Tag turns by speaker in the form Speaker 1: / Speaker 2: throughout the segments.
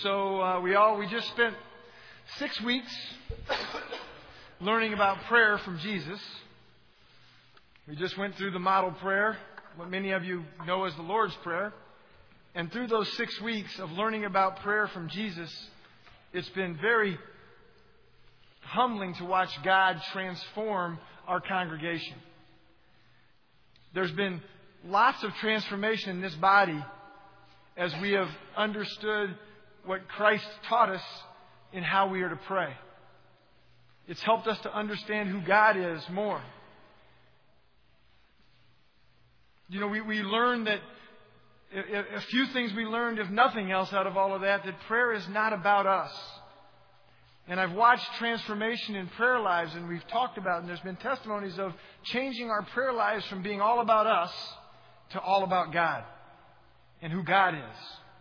Speaker 1: So we just spent 6 weeks learning about prayer from Jesus. We just went through the model prayer, what many of you know as the Lord's Prayer. And through those 6 weeks of learning about prayer from Jesus, it's been very humbling to watch God transform our congregation. There's been lots of transformation in this body as we have understood what Christ taught us in how we are to pray. It's helped us to understand who God is more. You know, we learned that a few things we learned, if nothing else, out of all of that prayer is not about us. And I've watched transformation in prayer lives, and we've talked about, and there's been testimonies of changing our prayer lives from being all about us to all about God and who God is.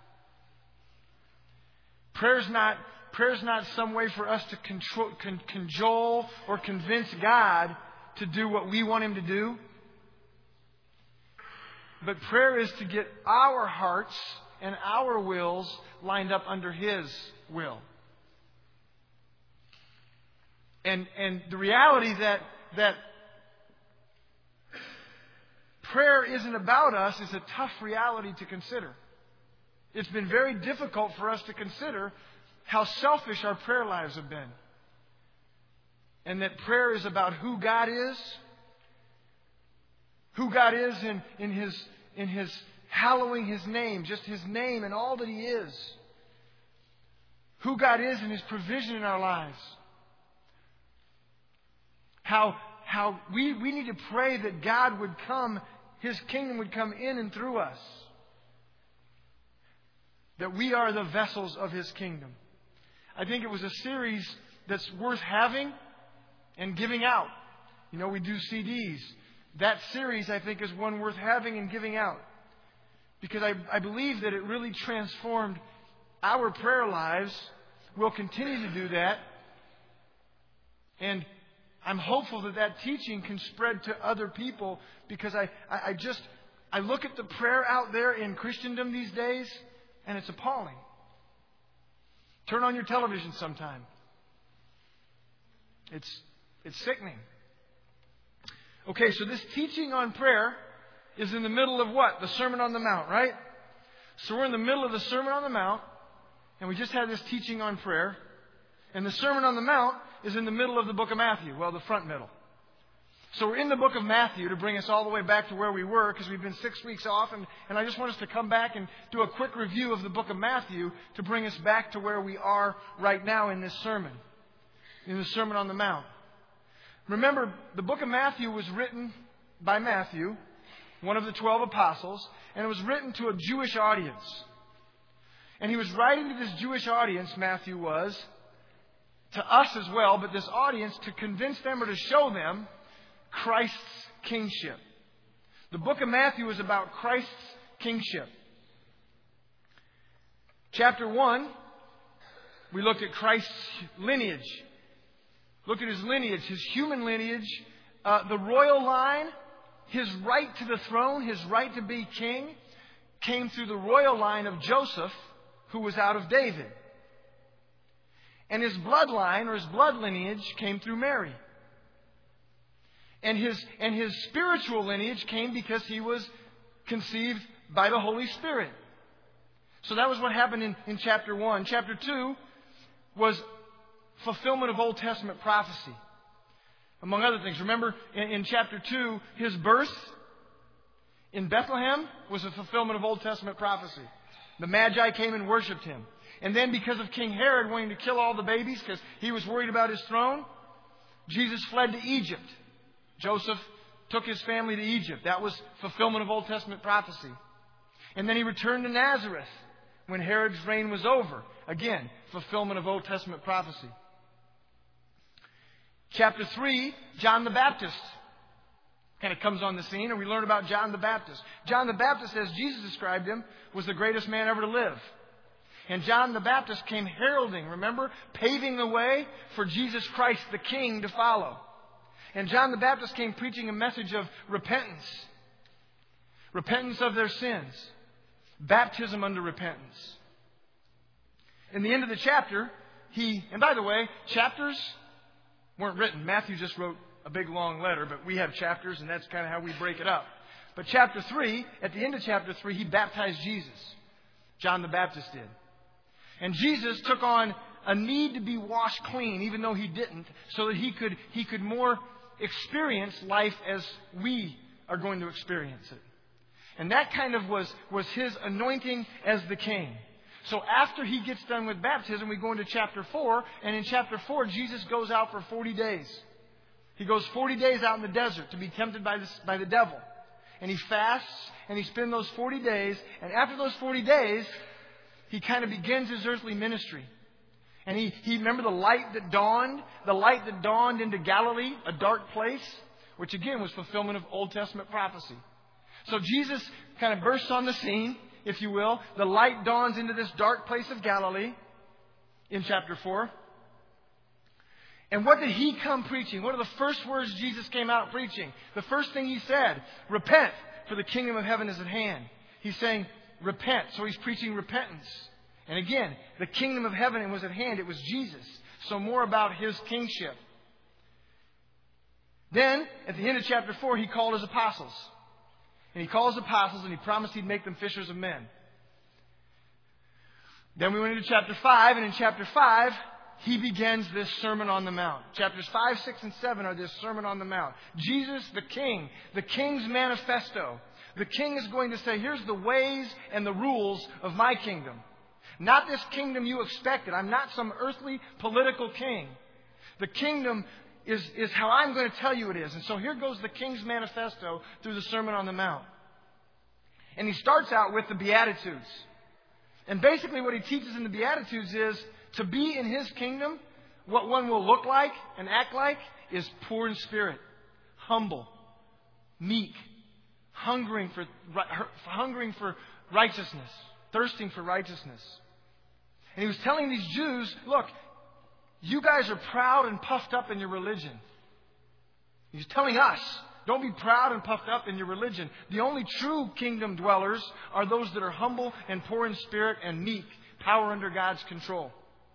Speaker 1: Prayer's not some way for us to cajole or convince God to do what we want Him to do. But prayer is to get our hearts and our wills lined up under His will. And the reality that prayer isn't about us is a tough reality to consider. It's been very difficult for us to consider how selfish our prayer lives have been. And that prayer is about who God is. Who God is in His hallowing His name, just His name and all that He is. Who God is in His provision in our lives. How we need to pray that God would come, His kingdom would come in and through us. That we are the vessels of His kingdom. I think it was a series that's worth having and giving out. You know, we do CDs. That series, I think, is one worth having and giving out. Because I believe that it really transformed our prayer lives. We'll continue to do that. And I'm hopeful that teaching can spread to other people, because I look at the prayer out there in Christendom these days, and it's appalling. Turn on your television sometime. It's sickening. Okay, so this teaching on prayer is in the middle of what? The Sermon on the Mount, right? So we're in the middle of the Sermon on the Mount, and we just had this teaching on prayer. And the Sermon on the Mount is in the middle of the book of Matthew. Well, the front middle. So we're in the book of Matthew to bring us all the way back to where we were, because we've been 6 weeks off. And I just want us to come back and do a quick review of the book of Matthew to bring us back to where we are right now in this sermon. In the Sermon on the Mount. Remember, the book of Matthew was written by Matthew, one of the 12 apostles, and it was written to a Jewish audience. And he was writing to this Jewish audience, Matthew was, to us as well, but this audience, to convince them or to show them Christ's kingship. The book of Matthew is about Christ's kingship. Chapter 1, we looked at Christ's lineage. Look at His lineage, His human lineage, the royal line, His right to the throne, His right to be king, came through the royal line of Joseph, who was out of David. And His bloodline, or His blood lineage, came through Mary. And his spiritual lineage came because He was conceived by the Holy Spirit. So that was what happened in chapter 1. Chapter 2 was fulfillment of Old Testament prophecy, among other things. Remember, in chapter 2, His birth in Bethlehem was a fulfillment of Old Testament prophecy. The Magi came and worshipped Him. And then because of King Herod wanting to kill all the babies because he was worried about his throne, Jesus fled to Egypt. Joseph took his family to Egypt. That was fulfillment of Old Testament prophecy. And then He returned to Nazareth when Herod's reign was over. Again, fulfillment of Old Testament prophecy. Chapter 3, John the Baptist kind of comes on the scene, and we learn about John the Baptist. John the Baptist, as Jesus described him, was the greatest man ever to live. And John the Baptist came heralding, remember, paving the way for Jesus Christ the King to follow. And John the Baptist came preaching a message of repentance. Repentance of their sins. Baptism unto repentance. in the end of the chapter, and by the way, chapters weren't written. Matthew just wrote a big long letter, but we have chapters, and that's kind of how we break it up. But chapter 3, at the end of chapter 3, he baptized Jesus. John the Baptist did. And Jesus took on a need to be washed clean, even though he didn't, so that he could more experience life as we are going to experience it. And that kind of was his anointing as the king. So after he gets done with baptism, we go into chapter 4. And in chapter 4, Jesus goes out for 40 days. He goes 40 days out in the desert to be tempted by the devil. And he fasts and he spends those 40 days. And after those 40 days, he kind of begins his earthly ministry. And he remember the light that dawned into Galilee, a dark place, which again was fulfillment of Old Testament prophecy. So Jesus kind of bursts on the scene, if you will. The light dawns into this dark place of Galilee in chapter 4. And what did he come preaching? What are the first words Jesus came out preaching? The first thing he said, repent, for the kingdom of heaven is at hand. He's saying, repent. So he's preaching repentance. And again, the kingdom of heaven was at hand. It was Jesus. So more about his kingship. Then, at the end of chapter 4, he called his apostles. And he called his apostles and he promised he'd make them fishers of men. Then we went into chapter 5, and in chapter 5, he begins this Sermon on the Mount. Chapters 5, 6, and 7 are this Sermon on the Mount. Jesus, the King's manifesto. The King is going to say, here's the ways and the rules of my kingdom. Not this kingdom you expected. I'm not some earthly political king. The kingdom is how I'm going to tell you it is. And so here goes the King's manifesto through the Sermon on the Mount. And he starts out with the Beatitudes. And basically what he teaches in the Beatitudes is to be in his kingdom, what one will look like and act like is poor in spirit, humble, meek, hungering for righteousness, thirsting for righteousness. And he was telling these Jews, look, you guys are proud and puffed up in your religion. He's telling us, don't be proud and puffed up in your religion. The only true kingdom dwellers are those that are humble and poor in spirit and meek, power under God's control.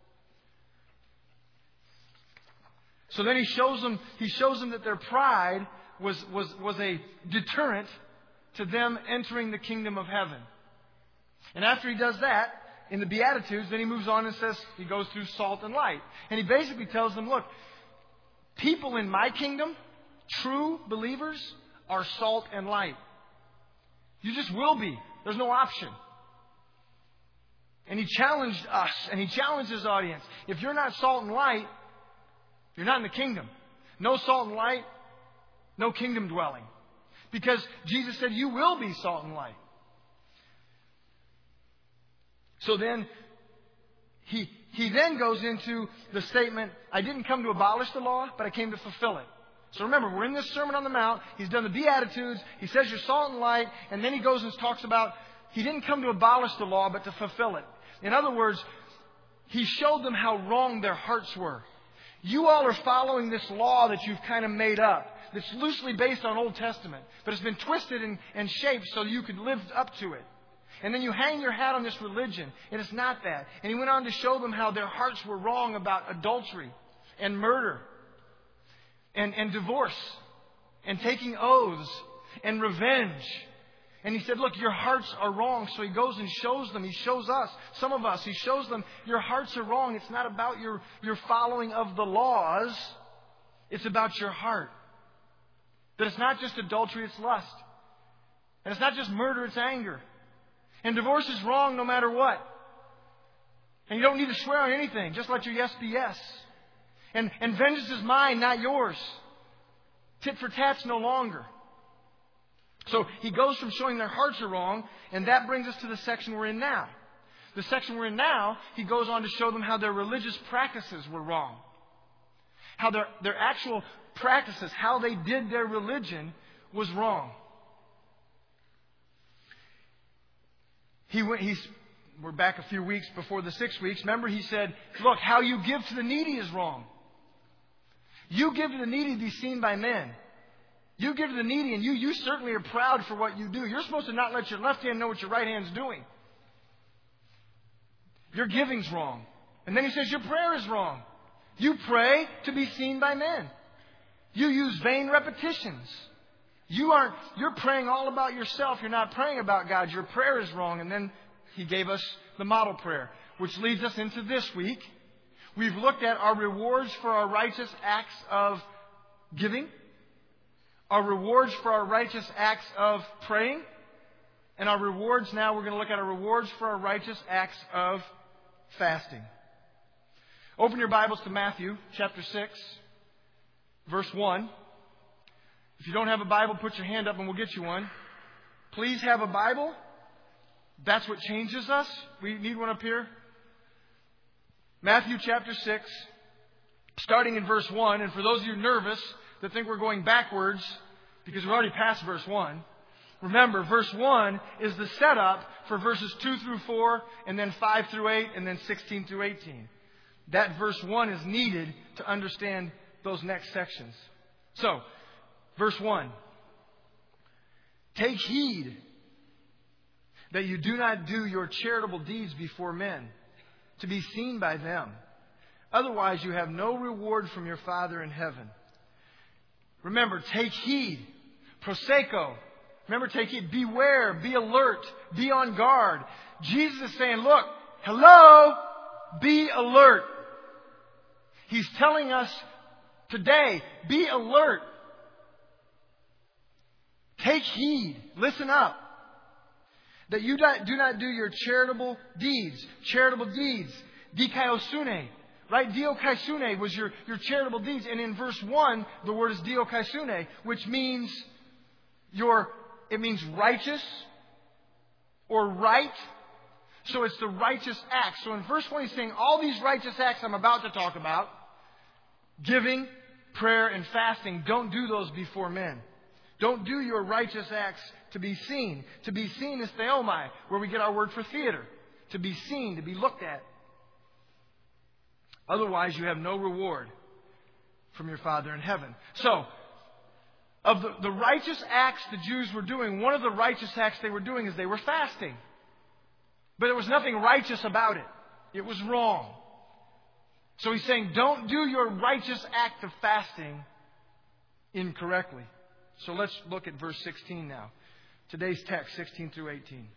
Speaker 1: So then he shows them that their pride was a deterrent to them entering the kingdom of heaven. And after he does that, in the Beatitudes, then he moves on and says, he goes through salt and light. And he basically tells them, look, people in my kingdom, true believers, are salt and light. You just will be. There's no option. And he challenged us, and he challenged his audience. If you're not salt and light, you're not in the kingdom. No salt and light, no kingdom dwelling. Because Jesus said, you will be salt and light. So then, he then goes into the statement, I didn't come to abolish the law, but I came to fulfill it. So remember, we're in this Sermon on the Mount. He's done the Beatitudes. He says you're salt and light. And then he goes and talks about, he didn't come to abolish the law, but to fulfill it. In other words, he showed them how wrong their hearts were. You all are following this law that you've kind of made up, that's loosely based on Old Testament, but it's been twisted and shaped so you could live up to it. And then you hang your hat on this religion, and it's not that. And he went on to show them how their hearts were wrong about adultery and murder and divorce and taking oaths and revenge. And he said, look, your hearts are wrong. So he goes and shows them. He shows us, some of us, he shows them your hearts are wrong. It's not about your following of the laws. It's about your heart. That it's not just adultery, it's lust. And it's not just murder, it's anger. And divorce is wrong no matter what. And you don't need to swear on anything. Just let your yes be yes. And vengeance is mine, not yours. Tit for tat's no longer. So he goes from showing their hearts are wrong, and that brings us to the section we're in now. The section we're in now, he goes on to show them how their religious practices were wrong. How their actual practices, how they did their religion was wrong. We're back a few weeks before the 6 weeks. Remember, he said, look, how you give to the needy is wrong. You give to the needy to be seen by men. You give to the needy, and you certainly are proud for what you do. You're supposed to not let your left hand know what your right hand's doing. Your giving's wrong. And then he says your prayer is wrong. You pray to be seen by men. You use vain repetitions. You're praying all about yourself. You're not praying about God. Your prayer is wrong. And then he gave us the model prayer, which leads us into this week. We've looked at our rewards for our righteous acts of giving, our rewards for our righteous acts of praying, and our rewards now, we're going to look at our rewards for our righteous acts of fasting. Open your Bibles to Matthew chapter 6, verse 1. If you don't have a Bible, put your hand up and we'll get you one. Please have a Bible. That's what changes us. We need one up here. Matthew chapter 6, starting in verse 1. And for those of you nervous that think we're going backwards, because we're already past verse 1, remember, verse 1 is the setup for verses 2 through 4, and then 5 through 8, and then 16 through 18. That verse 1 is needed to understand those next sections. So, verse 1. Take heed that you do not do your charitable deeds before men, to be seen by them. Otherwise you have no reward from your Father in heaven. Remember, take heed. Proseko. Remember, take heed. Beware. Be alert. Be on guard. Jesus is saying, look, hello, be alert. He's telling us today, be alert. Take heed. Listen up. That you do not do your charitable deeds. Charitable deeds. Dikaiosune. Right? Diokaisune was your charitable deeds. And in verse 1, the word is diokaisune, which means it means righteous or right. So it's the righteous acts. So in verse 1, he's saying all these righteous acts I'm about to talk about, giving, prayer, and fasting, don't do those before men. Don't do your righteous acts to be seen. To be seen is theomai, where we get our word for theater. To be seen, to be looked at. Otherwise, you have no reward from your Father in heaven. So, of the righteous acts the Jews were doing, one of the righteous acts they were doing is they were fasting. But there was nothing righteous about it. It was wrong. So he's saying, don't do your righteous act of fasting incorrectly. So let's look at verse 16 now. Today's text, 16 through 18.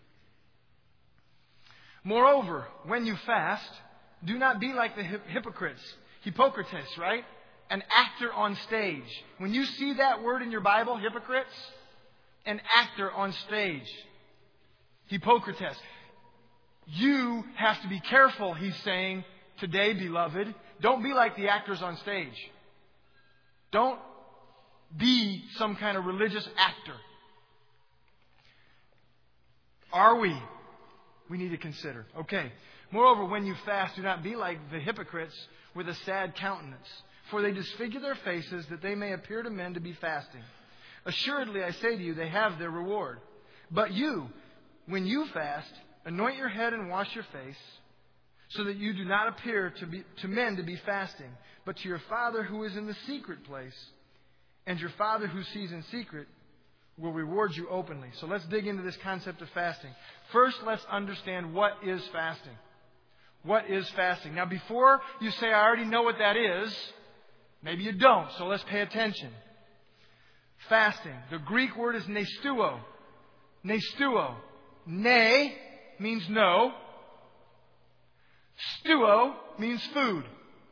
Speaker 1: Moreover, when you fast, do not be like the hypocrites. Hypocrites, right? An actor on stage. When you see that word in your Bible, hypocrites, an actor on stage. Hypocrites. You have to be careful, he's saying, today, beloved. Don't be like the actors on stage. Don't be some kind of religious actor. Are we? We need to consider. Okay. Moreover, when you fast, do not be like the hypocrites with a sad countenance, for they disfigure their faces that they may appear to men to be fasting. Assuredly, I say to you, they have their reward. But you, when you fast, anoint your head and wash your face, so that you do not appear to men to be fasting, but to your Father who is in the secret place. And your Father who sees in secret will reward you openly. So let's dig into this concept of fasting. First, let's understand what is fasting. What is fasting? Now, before you say, I already know what that is, maybe you don't, so let's pay attention. Fasting. The Greek word is nestuo. Nestuo. Ne means no. Stuo means food.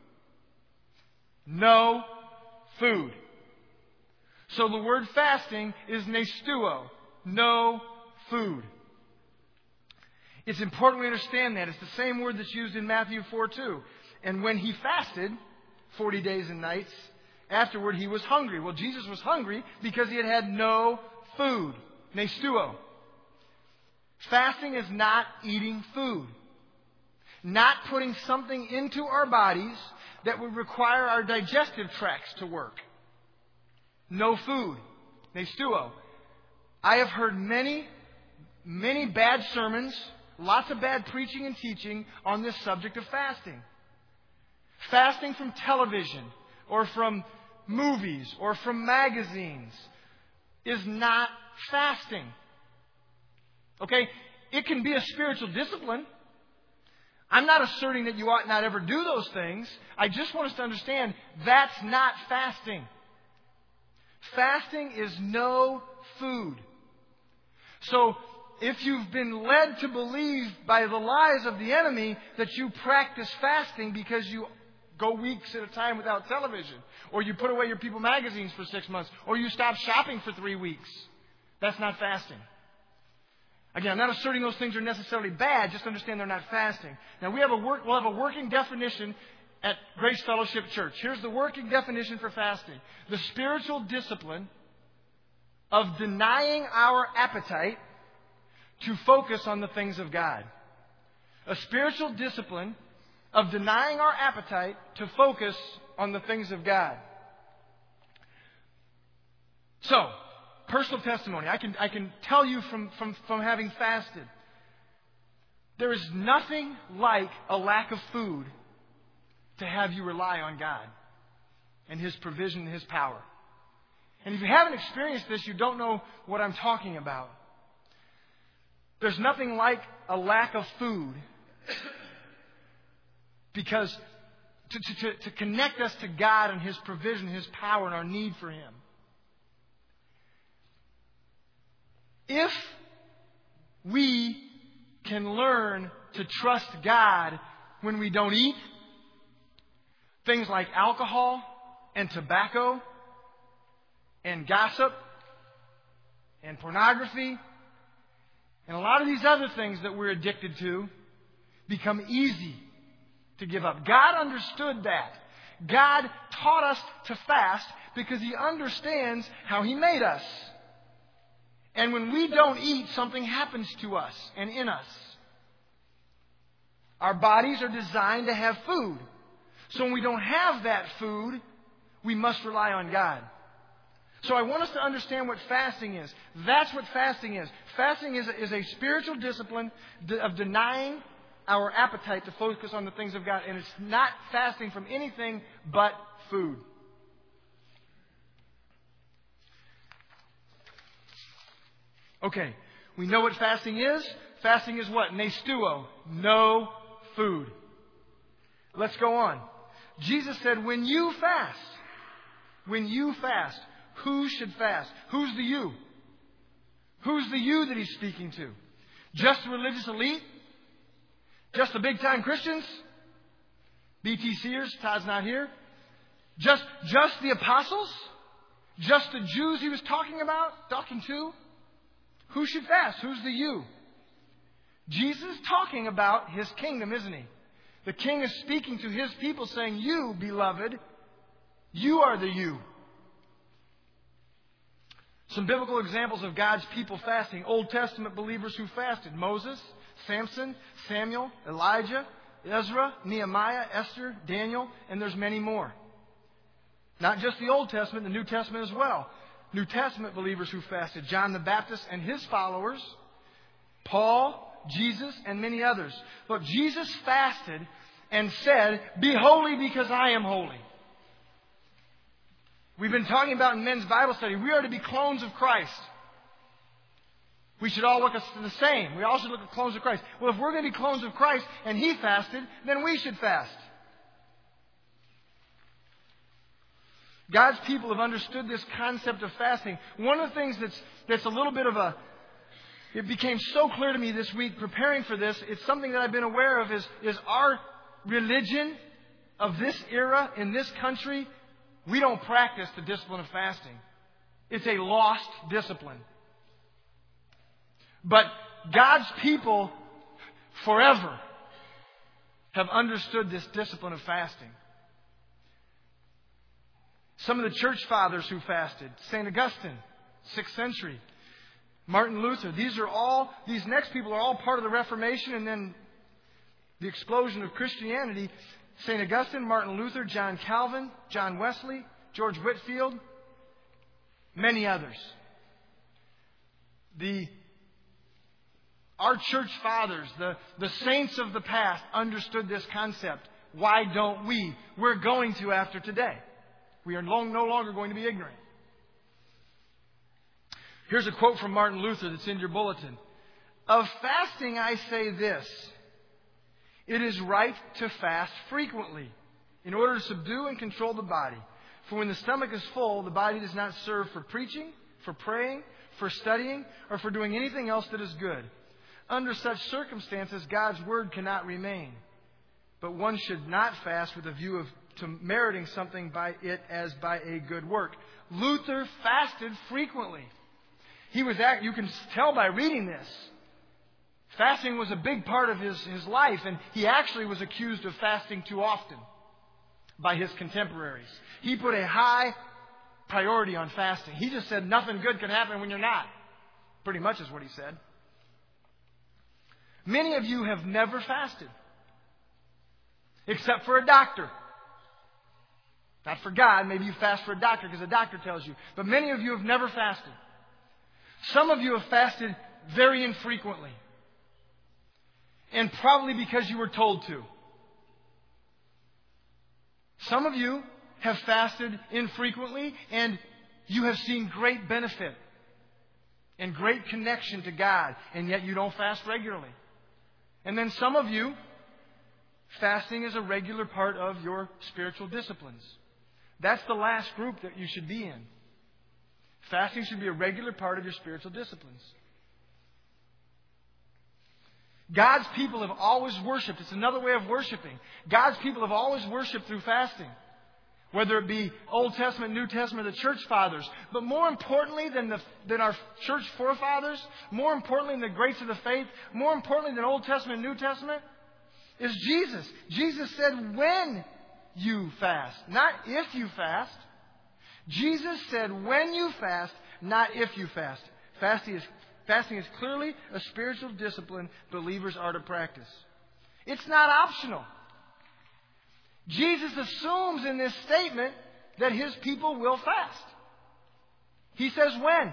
Speaker 1: No food. So the word fasting is nestuo. No food. It's important we understand that. It's the same word that's used in Matthew 4:2. And when he fasted 40 days and nights, afterward he was hungry. Well, Jesus was hungry because he had had no food. Nestuo. Fasting is not eating food. Not putting something into our bodies that would require our digestive tracts to work. No food. Nestuo. I have heard many bad sermons, lots of bad preaching and teaching on this subject of fasting. Fasting from television or from movies or from magazines is not fasting. Okay? It can be a spiritual discipline. I'm not asserting that you ought not ever do those things. I just want us to understand that's not fasting. Fasting is no food. So, if you've been led to believe by the lies of the enemy that you practice fasting because you go weeks at a time without television, or you put away your People magazines for 6 months, or you stop shopping for 3 weeks, that's not fasting. Again, I'm not asserting those things are necessarily bad, just understand they're not fasting. Now, we'll have a working definition at Grace Fellowship Church. Here's the working definition for fasting. The spiritual discipline of denying our appetite to focus on the things of God. A spiritual discipline of denying our appetite to focus on the things of God. So, personal testimony. I can tell you from having fasted. There is nothing like a lack of food to have you rely on God and His provision and His power. And if you haven't experienced this, you don't know what I'm talking about. There's nothing like a lack of food because to connect us to God and His provision, His power, and our need for Him. If we can learn to trust God when we don't eat, things like alcohol and tobacco and gossip and pornography and a lot of these other things that we're addicted to become easy to give up. God understood that. God taught us to fast because He understands how He made us. And when we don't eat, something happens to us and in us. Our bodies are designed to have food. So when we don't have that food, we must rely on God. So I want us to understand what fasting is. That's what fasting is. Fasting is a spiritual discipline of denying our appetite to focus on the things of God. And it's not fasting from anything but food. Okay, we know what fasting is. Fasting is what? Nestuo. No food. Let's go on. Jesus said, when you fast, who should fast? Who's the you? Who's the you that He's speaking to? Just the religious elite? Just the big-time Christians? BTCers, Todd's not here. Just the apostles? Just the Jews He was talking to? Who should fast? Who's the you? Jesus is talking about His kingdom, isn't He? The King is speaking to His people saying, you, beloved, you are the you. Some biblical examples of God's people fasting. Old Testament believers who fasted. Moses, Samson, Samuel, Elijah, Ezra, Nehemiah, Esther, Daniel, and there's many more. Not just the Old Testament, the New Testament as well. New Testament believers who fasted. John the Baptist and his followers. Paul, Jesus, and many others. Look, Jesus fasted and said, be holy because I am holy. We've been talking about in men's Bible study, we are to be clones of Christ. We should all look the same. We all should look at clones of Christ. Well, if we're going to be clones of Christ and He fasted, then we should fast. God's people have understood this concept of fasting. One of the things that's a little bit of it became so clear to me this week preparing for this, it's something that I've been aware of, is our religion of this era in this country. We don't practice the discipline of fasting. It's a lost discipline. But God's people forever have understood this discipline of fasting. Some of the church fathers who fasted, St. Augustine, 6th century, Martin Luther, these next people are all part of the Reformation and then the explosion of Christianity. St. Augustine, Martin Luther, John Calvin, John Wesley, George Whitefield, many others. Our church fathers, the saints of the past, understood this concept. Why don't we? We're going to after today. We are no longer going to be ignorant. Here's a quote from Martin Luther that's in your bulletin. Of fasting I say this. It is right to fast frequently in order to subdue and control the body. For when the stomach is full, the body does not serve for preaching, for praying, for studying, or for doing anything else that is good. Under such circumstances, God's word cannot remain. But one should not fast with a view to meriting something by it as by a good work. Luther fasted frequently. You can tell by reading this. Fasting was a big part of his life, and he actually was accused of fasting too often by his contemporaries. He put a high priority on fasting. He just said nothing good can happen when you're not. Pretty much is what he said. Many of you have never fasted. Except for a doctor. Not for God. Maybe you fast for a doctor because a doctor tells you. But many of you have never fasted. Some of you have fasted very infrequently. And probably because you were told to. Some of you have fasted infrequently and you have seen great benefit and great connection to God, and yet you don't fast regularly. And then some of you, fasting is a regular part of your spiritual disciplines. That's the last group that you should be in. Fasting should be a regular part of your spiritual disciplines. God's people have always worshipped. It's another way of worshiping. God's people have always worshipped through fasting. Whether it be Old Testament, New Testament, the church fathers. But more importantly than our church forefathers, more importantly than the greats of the faith, more importantly than Old Testament and New Testament, is Jesus. Jesus said when you fast, not if you fast. Jesus said when you fast, not if you fast. Fasting is clearly a spiritual discipline believers are to practice. It's not optional. Jesus assumes in this statement that His people will fast. He says when.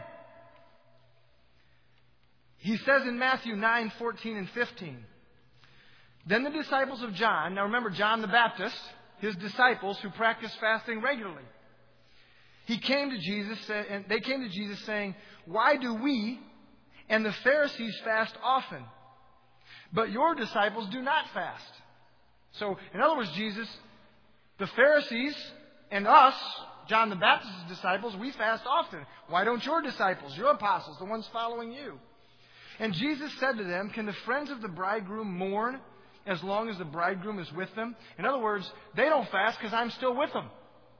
Speaker 1: He says in Matthew 9:14 and 15. Then the disciples of John, now remember John the Baptist, his disciples who practiced fasting regularly. They came to Jesus saying, "Why do we and the Pharisees fast often, but your disciples do not fast?" So, in other words, Jesus, the Pharisees and us, John the Baptist's disciples, we fast often. Why don't your disciples, your apostles, the ones following you? And Jesus said to them, "Can the friends of the bridegroom mourn as long as the bridegroom is with them?" In other words, they don't fast because I'm still with them.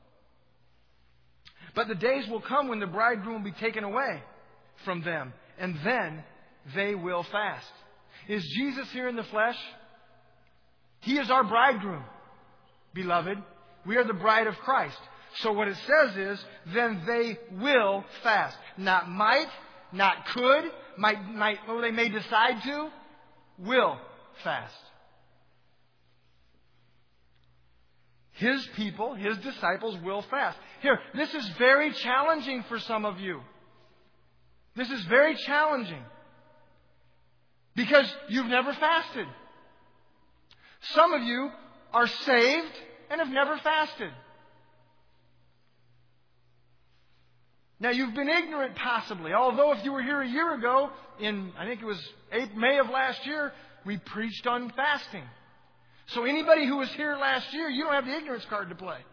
Speaker 1: But the days will come when the bridegroom will be taken away from them, and then they will fast. Is Jesus here in the flesh? He is our bridegroom, beloved. We are the bride of Christ. So what it says is, then they will fast. Not might, not could, or they may decide to, will fast. His people, His disciples will fast. Here, this is very challenging for some of you. This is very challenging. Because you've never fasted. Some of you are saved and have never fasted. Now, you've been ignorant possibly. Although if you were here a year ago, I think it was May of last year, we preached on fasting. So anybody who was here last year, you don't have the ignorance card to play.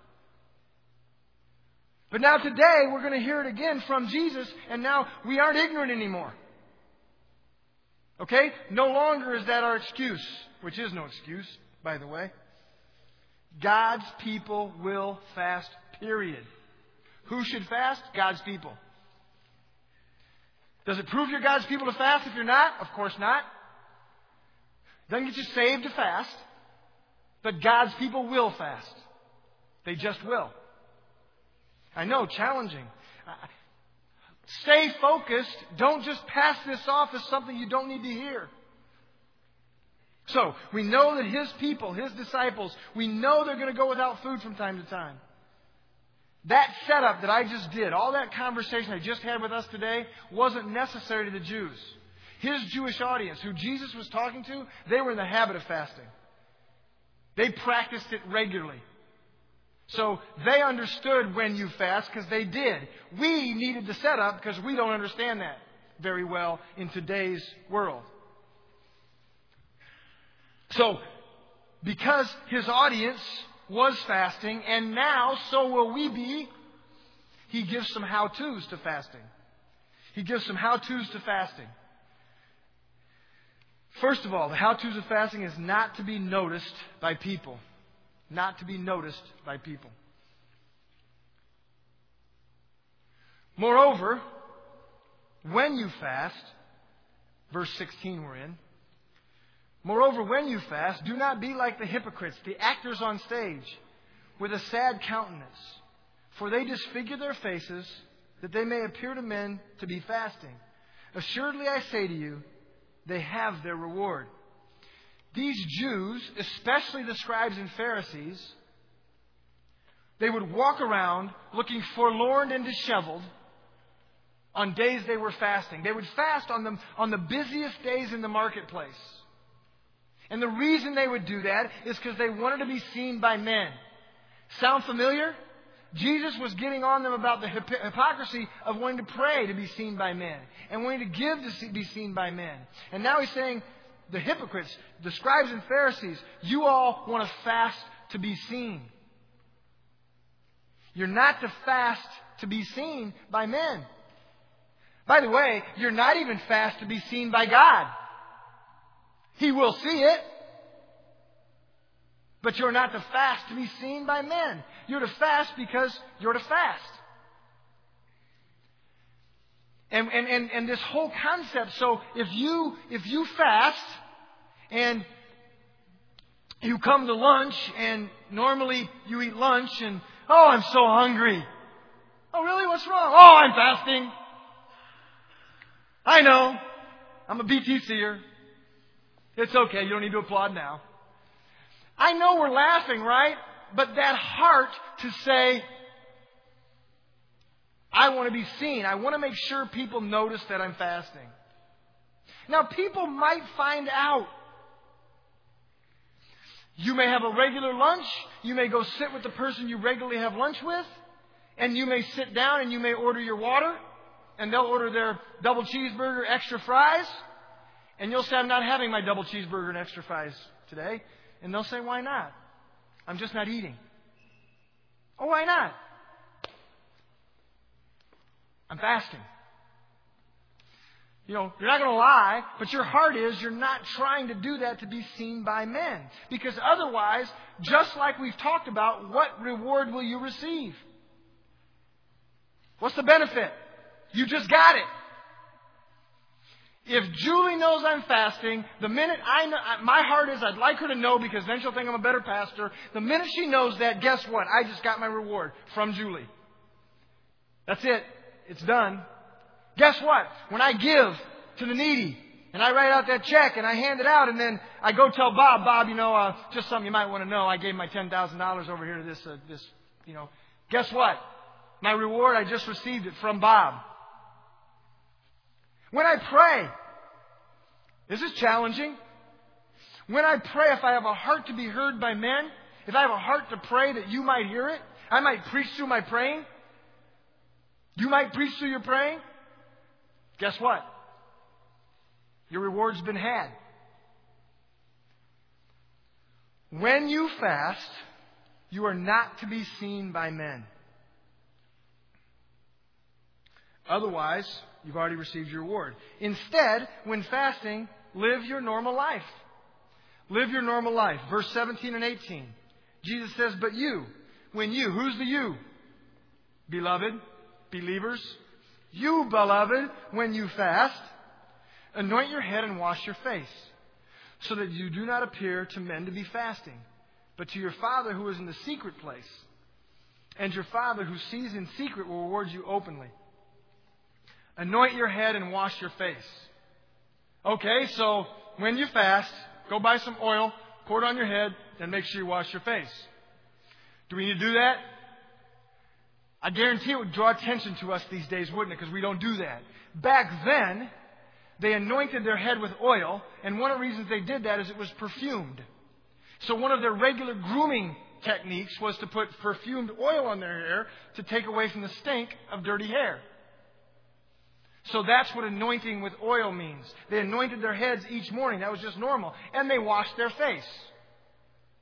Speaker 1: But now today, we're going to hear it again from Jesus, and now we aren't ignorant anymore. Okay? No longer is that our excuse, which is no excuse, by the way. God's people will fast, period. Who should fast? God's people. Does it prove you're God's people to fast if you're not? Of course not. Doesn't get you saved to fast. But God's people will fast. They just will. I know, challenging. Stay focused. Don't just pass this off as something you don't need to hear. So, we know that His people, His disciples, we know they're going to go without food from time to time. That setup that I just did, all that conversation I just had with us today, wasn't necessary to the Jews. His Jewish audience, who Jesus was talking to, they were in the habit of fasting. They practiced it regularly. So they understood when you fast because they did. We needed the setup because we don't understand that very well in today's world. So because His audience was fasting, and now so will we be, He gives some how-tos to fasting. He gives some how-tos to fasting. First of all, the how-tos of fasting is not to be noticed by people. Not to be noticed by people. Moreover, when you fast, verse 16 we're in, moreover, when you fast, do not be like the hypocrites, the actors on stage, with a sad countenance. For they disfigure their faces, that they may appear to men to be fasting. Assuredly I say to you, they have their reward. These Jews, especially the scribes and Pharisees, they would walk around looking forlorn and disheveled on days they were fasting. They would fast on the busiest days in the marketplace. And the reason they would do that is because they wanted to be seen by men. Sound familiar? Jesus was getting on them about the hypocrisy of wanting to pray to be seen by men and wanting to give to be seen by men. And now He's saying, the hypocrites, the scribes and Pharisees, you all want to fast to be seen. You're not to fast to be seen by men. By the way, you're not even fast to be seen by God. He will see it. But you're not to fast to be seen by men. You're to fast because you're to fast. And this whole concept, so if you fast and you come to lunch and normally you eat lunch and, oh, I'm so hungry. Oh, really? What's wrong? Oh, I'm fasting. I know. I'm a BTCer. It's okay. You don't need to applaud now. I know we're laughing, right? But that heart to say, I want to be seen. I want to make sure people notice that I'm fasting. Now, people might find out. You may have a regular lunch. You may go sit with the person you regularly have lunch with. And you may sit down and you may order your water. And they'll order their double cheeseburger, extra fries. And you'll say, I'm not having my double cheeseburger and extra fries today. And they'll say, why not? I'm just not eating. Oh, why not? I'm fasting. You know, you're not going to lie, but your heart is you're not trying to do that to be seen by men. Because otherwise, just like we've talked about, what reward will you receive? What's the benefit? You just got it. If Julie knows I'm fasting, the minute I know, my heart is I'd like her to know because then she'll think I'm a better pastor. The minute she knows that, guess what? I just got my reward from Julie. That's it. It's done. Guess what? When I give to the needy and I write out that check and I hand it out and then I go tell Bob, you know, just something you might want to know. I gave my $10,000 over here to this, you know. Guess what? My reward, I just received it from Bob. When I pray, this is challenging. When I pray, if I have a heart to be heard by men, if I have a heart to pray that you might hear it, I might preach through my praying. You might preach through your praying. Guess what? Your reward's been had. When you fast, you are not to be seen by men. Otherwise, you've already received your reward. Instead, when fasting, live your normal life. Live your normal life. Verse 17 and 18. Jesus says, but you, who's the you? Beloved, believers. You, beloved, when you fast, anoint your head and wash your face, so that you do not appear to men to be fasting, but to your Father who is in the secret place. And your Father who sees in secret will reward you openly. Anoint your head and wash your face. Okay, so when you fast, go buy some oil, pour it on your head, then make sure you wash your face. Do we need to do that? I guarantee it would draw attention to us these days, wouldn't it? Because we don't do that. Back then, they anointed their head with oil, and one of the reasons they did that is it was perfumed. So one of their regular grooming techniques was to put perfumed oil on their hair to take away from the stink of dirty hair. So that's what anointing with oil means. They anointed their heads each morning. That was just normal. And they washed their face.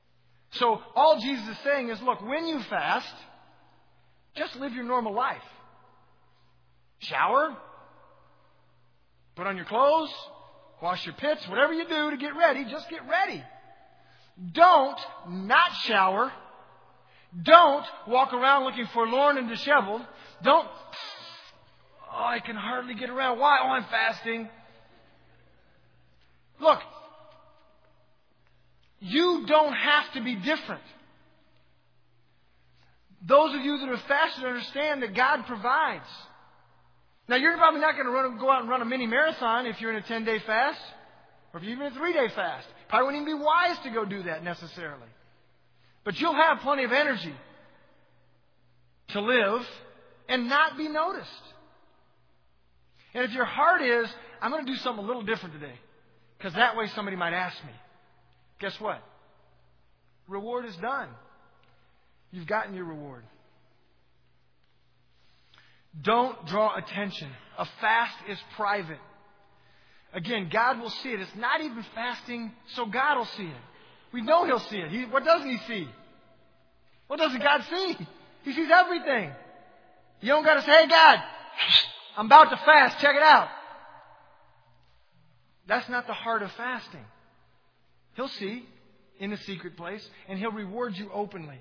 Speaker 1: So all Jesus is saying is, look, when you fast, just live your normal life. Shower, put on your clothes, wash your pits, whatever you do to get ready, just get ready. Don't not shower. Don't walk around looking forlorn and disheveled. Don't, I can hardly get around. Why? Oh, I'm fasting. Look, you don't have to be different. Those of you that have fasted understand that God provides. Now, you're probably not going to go out and run a mini marathon if you're in a 10-day fast, or if you're even in a 3-day fast. Probably wouldn't even be wise to go do that necessarily. But you'll have plenty of energy to live and not be noticed. And if your heart is, I'm going to do something a little different today, because that way somebody might ask me. Guess what? Reward is done. You've gotten your reward. Don't draw attention. A fast is private. Again, God will see it. It's not even fasting so God will see it. We know He'll see it. What doesn't He see? What doesn't God see? He sees everything. You don't got to say, hey, God, I'm about to fast. Check it out. That's not the heart of fasting. He'll see in the secret place, and He'll reward you openly.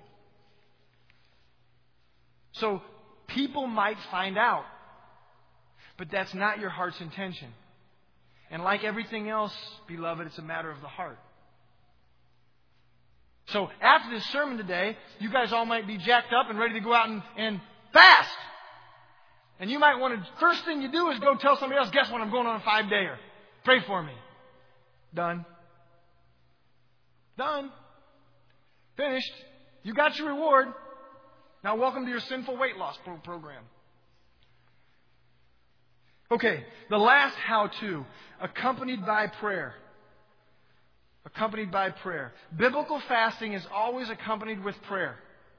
Speaker 1: So people might find out, but that's not your heart's intention. And like everything else, beloved, it's a matter of the heart. So after this sermon today, you guys all might be jacked up and ready to go out and fast. And you might want to, first thing you do is go tell somebody else, guess what, I'm going on a 5-dayer. Pray for me. Done. Done. Finished. You got your reward. Now welcome to your sinful weight loss program. Okay, the last how-to, accompanied by prayer. Accompanied by prayer. Biblical fasting is always accompanied with prayer.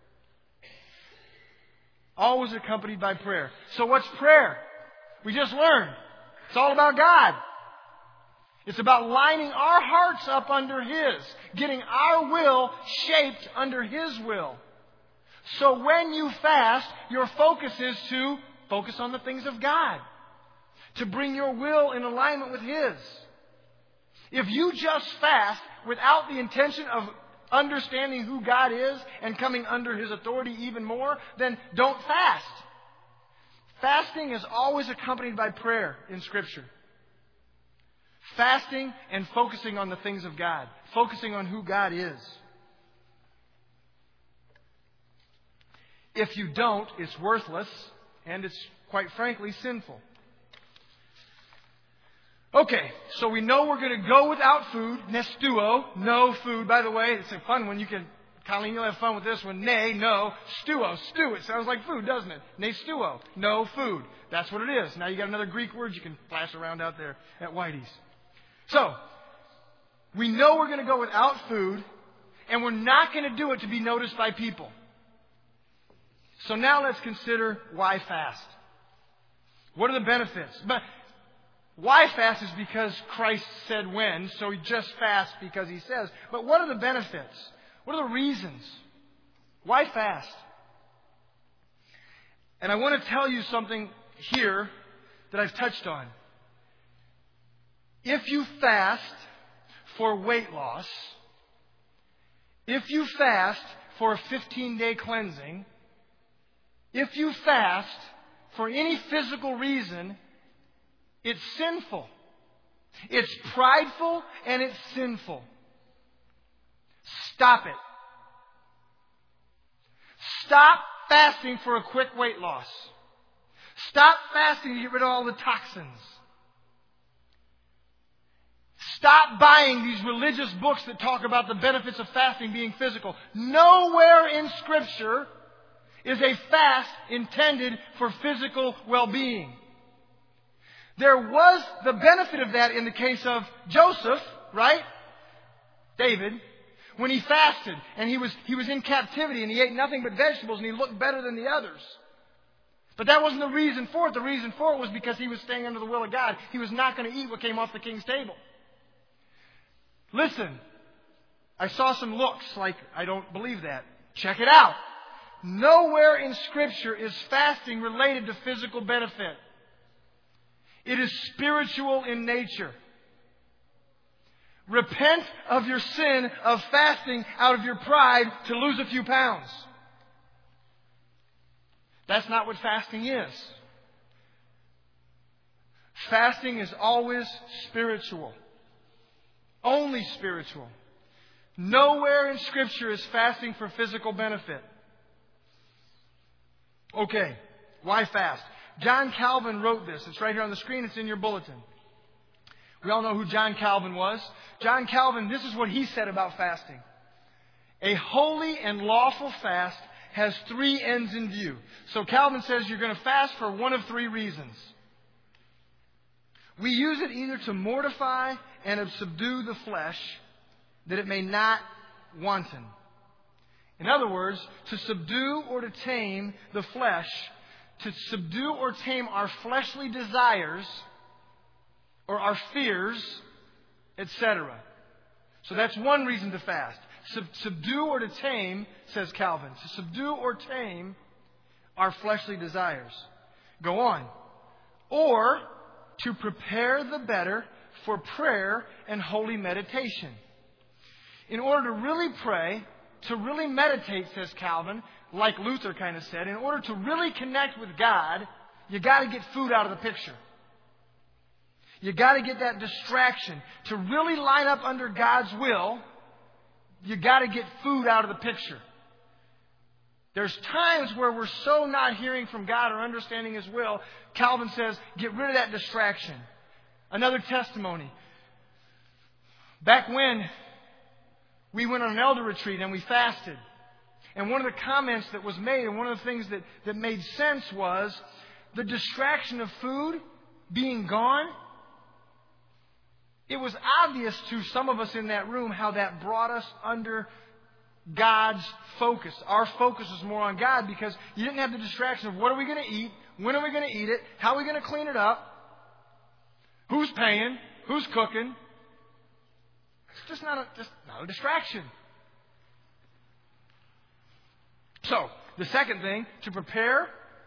Speaker 1: Always accompanied by prayer. So what's prayer? We just learned. It's all about God. It's about lining our hearts up under His. Getting our will shaped under His will. So when you fast, your focus is to focus on the things of God. To bring your will in alignment with His. If you just fast without the intention of understanding who God is and coming under His authority even more, then don't fast. Fasting is always accompanied by prayer in Scripture. Fasting and focusing on the things of God. Focusing on who God is. If you don't, it's worthless and it's, quite frankly, sinful. Okay, so we know we're going to go without food. Nestuo, no food. By the way, it's a fun one. You can, Colleen, you'll have fun with this one. Ne, no, stuo, stew. It sounds like food, doesn't it? Nestuo, no food. That's what it is. Now you got another Greek word you can flash around out there at Whitey's. So, we know we're going to go without food, and we're not going to do it to be noticed by people. So now let's consider why fast. What are the benefits? But why fast is because Christ said when, so we just fast because He says. But what are the benefits? What are the reasons? Why fast? And I want to tell you something here that I've touched on. If you fast for weight loss, if you fast for a 15-day cleansing, if you fast for any physical reason, it's sinful. It's prideful and it's sinful. Stop it. Stop fasting for a quick weight loss. Stop fasting to get rid of all the toxins. Stop buying these religious books that talk about the benefits of fasting being physical. Nowhere in Scripture is a fast intended for physical well-being. There was the benefit of that in the case of Joseph, right? David, when he fasted and he was in captivity and he ate nothing but vegetables and he looked better than the others. But that wasn't the reason for it. The reason for it was because he was staying under the will of God. He was not going to eat what came off the king's table. Listen, I saw some looks like, I don't believe that. Check it out. Nowhere in Scripture is fasting related to physical benefit. It is spiritual in nature. Repent of your sin of fasting out of your pride to lose a few pounds. That's not what fasting is. Fasting is always spiritual. Only spiritual. Nowhere in Scripture is fasting for physical benefit. Okay, why fast? John Calvin wrote this. It's right here on the screen. It's in your bulletin. We all know who John Calvin was. John Calvin, this is what he said about fasting. A holy and lawful fast has 3 ends in view. So Calvin says you're going to fast for one of 3 reasons. We use it either to mortify and subdue the flesh, that it may not wanton. In other words, to subdue or to tame the flesh, to subdue or tame our fleshly desires, or our fears, etc. So that's one reason to fast. Subdue or to tame, says Calvin, to subdue or tame our fleshly desires. Go on. Or to prepare the better for prayer and holy meditation. In order to really pray, to really meditate, says Calvin, like Luther kind of said, in order to really connect with God, you got to get food out of the picture. You got to get that distraction. To really line up under God's will, you got to get food out of the picture. There's times where we're so not hearing from God or understanding His will. Calvin says, get rid of that distraction. Another testimony. Back when we went on an elder retreat and we fasted. And one of the comments that was made, and one of the things that made sense was the distraction of food being gone. It was obvious to some of us in that room how that brought us under God's focus. Our focus was more on God because you didn't have the distraction of what are we going to eat, when are we going to eat it, how are we going to clean it up, who's paying, who's cooking. It's just not a distraction. So, the second thing, to prepare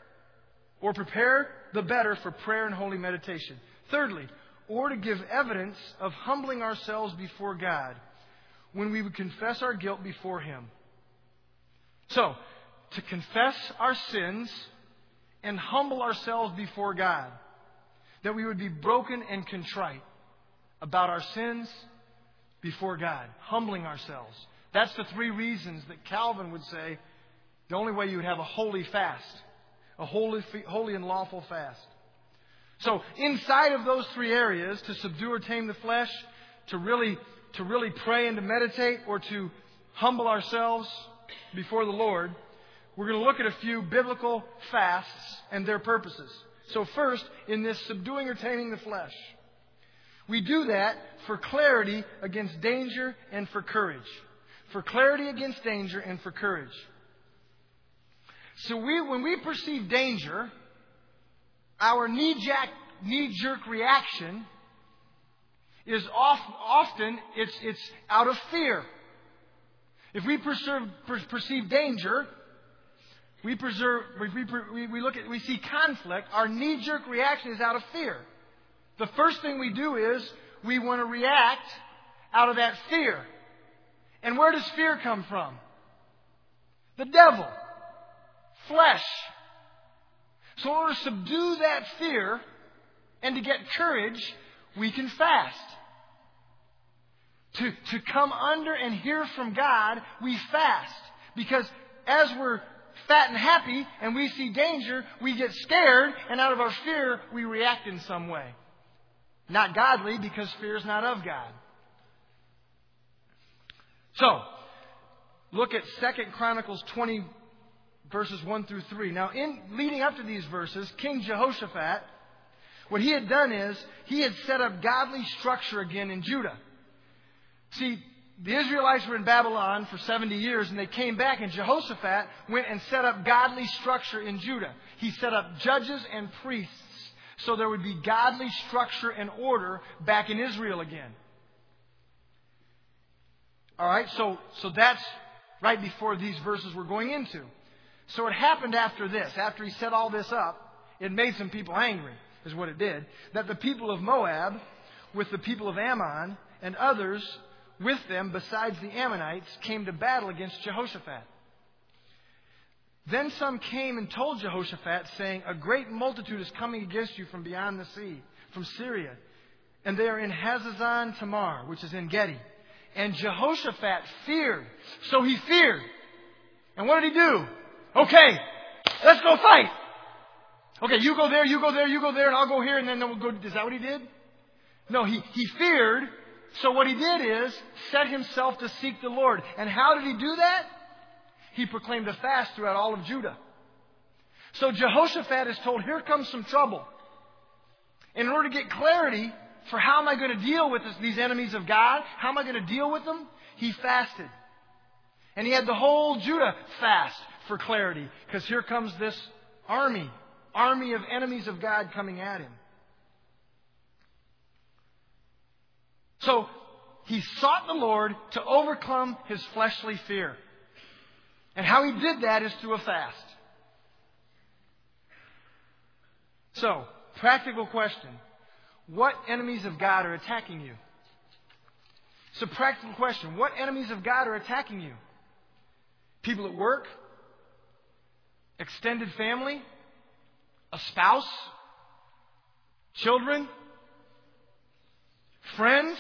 Speaker 1: the better for prayer and holy meditation. Thirdly, or to give evidence of humbling ourselves before God when we would confess our guilt before Him. So, to confess our sins and humble ourselves before God. That we would be broken and contrite about our sins before God. Humbling ourselves. That's the 3 reasons that Calvin would say the only way you would have a holy fast. A holy and lawful fast. So, inside of those 3 areas, to subdue or tame the flesh, to really pray and to meditate, or to humble ourselves before the Lord, we're going to look at a few biblical fasts and their purposes. So first, in this subduing or taming the flesh, we do that for clarity against danger and for courage. For clarity against danger and for courage. So when we perceive danger, our knee-jerk reaction is often it's out of fear. If we perceive danger, we see conflict. Our knee-jerk reaction is out of fear. The first thing we do is we want to react out of that fear. And where does fear come from? The devil. Flesh. So in order to subdue that fear and to get courage, we can fast. To come under and hear from God, we fast. Because as we're fat and happy and we see danger, we get scared, and out of our fear, we react in some way. Not godly, because fear is not of God. So, look at 2 Chronicles 20, verses 1 through 3. Now, in leading up to these verses, King Jehoshaphat, what he had done is, he had set up godly structure again in Judah. See, the Israelites were in Babylon for 70 years, and they came back, and Jehoshaphat went and set up godly structure in Judah. He set up judges and priests, so there would be godly structure and order back in Israel again. All right, so that's right before these verses we're going into. So it happened after this. After he set all this up, it made some people angry, is what it did. That the people of Moab, with the people of Ammon, and others with them, besides the Ammonites, came to battle against Jehoshaphat. Then some came and told Jehoshaphat, saying, a great multitude is coming against you from beyond the sea, from Syria. And they are in Hazazon Tamar, which is in Gedi. And Jehoshaphat feared. So he feared. And what did he do? Okay, let's go fight. Okay, you go there, you go there, you go there, and I'll go here, and then we'll go. Is that what he did? No, he feared. So what he did is set himself to seek the Lord. And how did he do that? He proclaimed a fast throughout all of Judah. So Jehoshaphat is told, here comes some trouble. In order to get clarity for how am I going to deal with these enemies of God, how am I going to deal with them, he fasted. And he had the whole Judah fast for clarity. Because here comes this army of enemies of God coming at him. So he sought the Lord to overcome his fleshly fear. And how he did that is through a fast. So, practical question. What enemies of God are attacking you? It's a practical question. What enemies of God are attacking you? People at work? Extended family? A spouse? Children? Friends?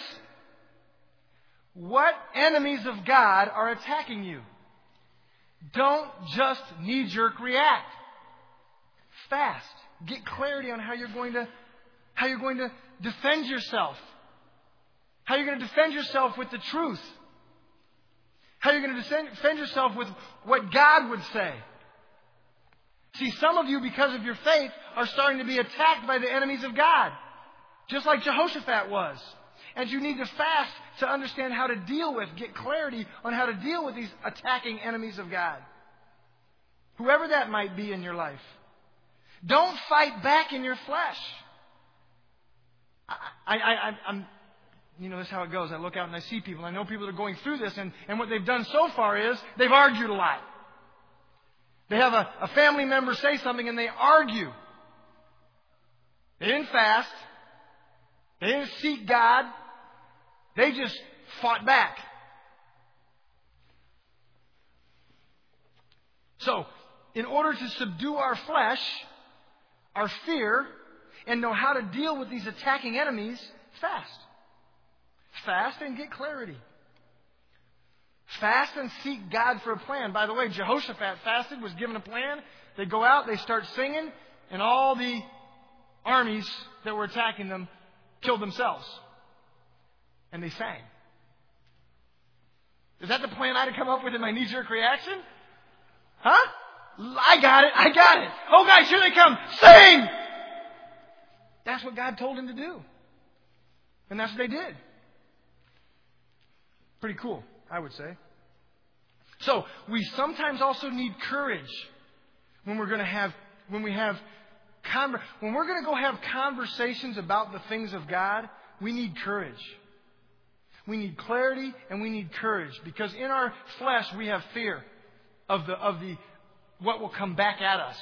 Speaker 1: What enemies of God are attacking you? Don't just knee-jerk react. Fast. Get clarity on how you're going to defend yourself. How you're going to defend yourself with the truth. How you're going to defend yourself with what God would say. See, some of you, because of your faith, are starting to be attacked by the enemies of God. Just like Jehoshaphat was. And you need to fast to understand how to deal with, get clarity on how to deal with these attacking enemies of God. Whoever that might be in your life. Don't fight back in your flesh. I'm this is how it goes. I look out and I see people. I know people that are going through this, and what they've done so far is they've argued a lot. They have a family member say something and they argue. They didn't fast. They didn't seek God. They just fought back. So, in order to subdue our flesh, our fear, and know how to deal with these attacking enemies, fast. Fast and get clarity. Fast and seek God for a plan. By the way, Jehoshaphat fasted, was given a plan. They go out, they start singing, and all the armies that were attacking them killed themselves. And they sang. Is that the plan I'd have come up with in my knee-jerk reaction? Huh? I got it. Oh, guys, here they come. Sing! That's what God told him to do. And that's what they did. Pretty cool, I would say. So, we sometimes also need courage when we're going to have conversations about the things of God. We need courage. We need clarity and we need courage, because in our flesh we have fear of the what will come back at us.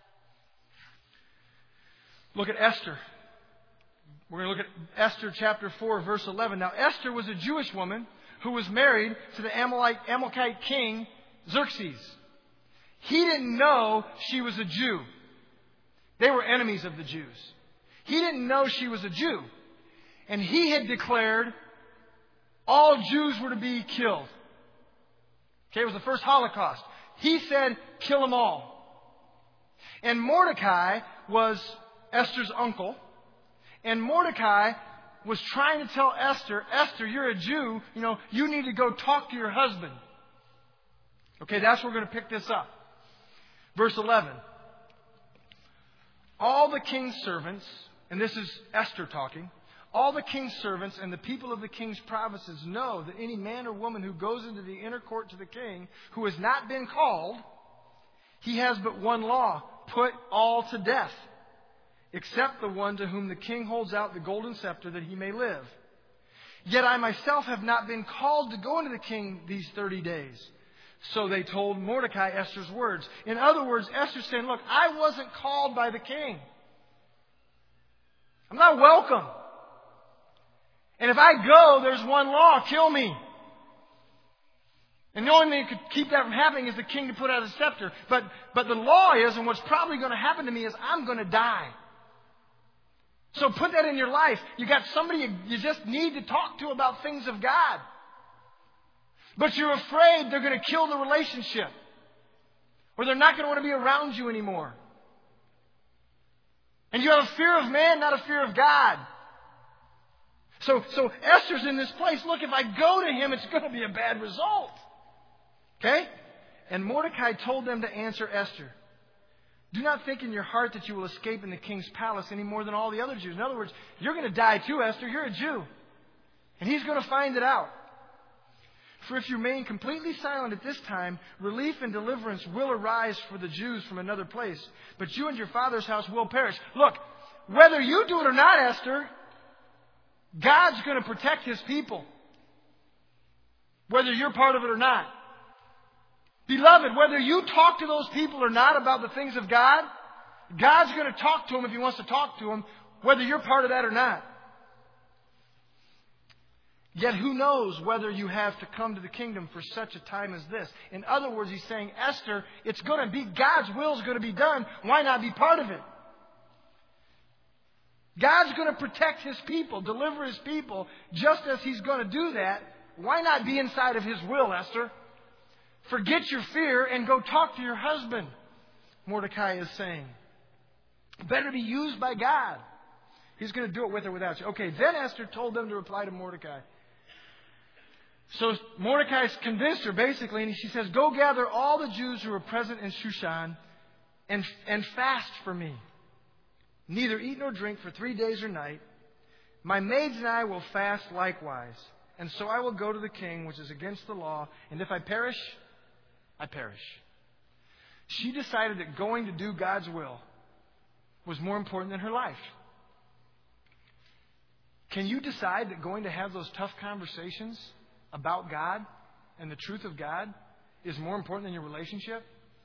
Speaker 1: Look at Esther. We're going to look at Esther chapter 4, verse 11. Now, Esther was a Jewish woman who was married to the Amalekite king Xerxes. He didn't know she was a Jew. They were enemies of the Jews. He didn't know she was a Jew. And he had declared all Jews were to be killed. Okay, it was the first Holocaust. He said, kill them all. And Mordecai was Esther's uncle. And Mordecai was trying to tell Esther, you're a Jew, you need to go talk to your husband. Okay, that's where we're going to pick this up. Verse 11. All the king's servants, and this is Esther talking, all the king's servants and the people of the king's provinces know that any man or woman who goes into the inner court to the king, who has not been called, he has but one law: put all to death, except the one to whom the king holds out the golden scepter that he may live. Yet I myself have not been called to go into the king these 30 days. So they told Mordecai Esther's words. In other words, Esther's saying, look, I wasn't called by the king. I'm not welcome. And if I go, there's one law, kill me. And the only thing that could keep that from happening is the king to put out his scepter. But the law is, and what's probably going to happen to me is I'm going to die. So put that in your life. You got somebody you just need to talk to about things of God. But you're afraid they're going to kill the relationship. Or they're not going to want to be around you anymore. And you have a fear of man, not a fear of God. So Esther's in this place. Look, if I go to him, it's going to be a bad result. Okay? And Mordecai told them to answer Esther. Do not think in your heart that you will escape in the king's palace any more than all the other Jews. In other words, you're going to die too, Esther. You're a Jew. And he's going to find it out. For if you remain completely silent at this time, relief and deliverance will arise for the Jews from another place. But you and your father's house will perish. Look, whether you do it or not, Esther, God's going to protect His people. Whether you're part of it or not. Beloved, whether you talk to those people or not about the things of God, God's going to talk to them if He wants to talk to them, whether you're part of that or not. Yet who knows whether you have to come to the kingdom for such a time as this? In other words, he's saying, Esther, it's going to be, God's will is going to be done. Why not be part of it? God's going to protect His people, deliver His people, just as He's going to do that. Why not be inside of His will, Esther? Forget your fear and go talk to your husband, Mordecai is saying. Better be used by God. He's going to do it with or without you. Okay, then Esther told them to reply to Mordecai. So Mordecai convinced her, basically, and she says, go gather all the Jews who are present in Shushan and fast for me. Neither eat nor drink for 3 days or night. My maids and I will fast likewise. And so I will go to the king, which is against the law. And if I perish, I perish. She decided that going to do God's will was more important than her life. Can you decide that going to have those tough conversations about God and the truth of God is more important than your relationship?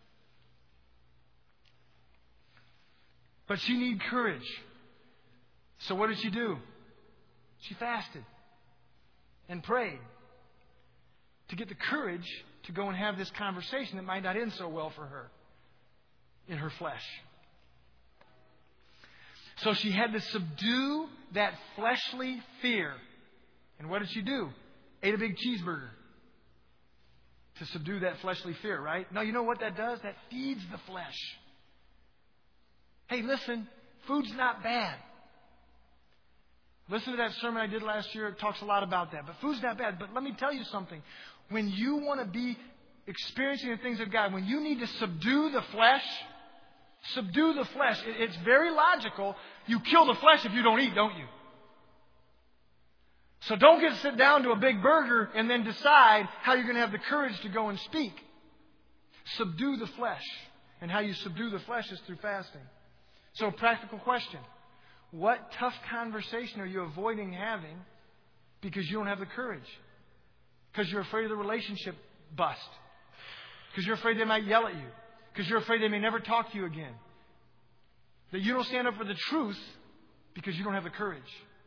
Speaker 1: But she needed courage. So what did she do? She fasted and prayed to get the courage to go and have this conversation that might not end so well for her in her flesh. So she had to subdue that fleshly fear. And what did she do? Ate a big cheeseburger to subdue that fleshly fear, right? Now, you know what that does? That feeds the flesh. Hey, listen, food's not bad. Listen to that sermon I did last year. It talks a lot about that. But food's not bad. But let me tell you something. When you want to be experiencing the things of God, when you need to subdue the flesh, it's very logical. You kill the flesh if you don't eat, don't you? So don't sit down to a big burger and then decide how you're going to have the courage to go and speak. Subdue the flesh. And how you subdue the flesh is through fasting. So practical question. What tough conversation are you avoiding having because you don't have the courage? Because you're afraid of the relationship bust. Because you're afraid they might yell at you. Because you're afraid they may never talk to you again. That you don't stand up for the truth because you don't have the courage.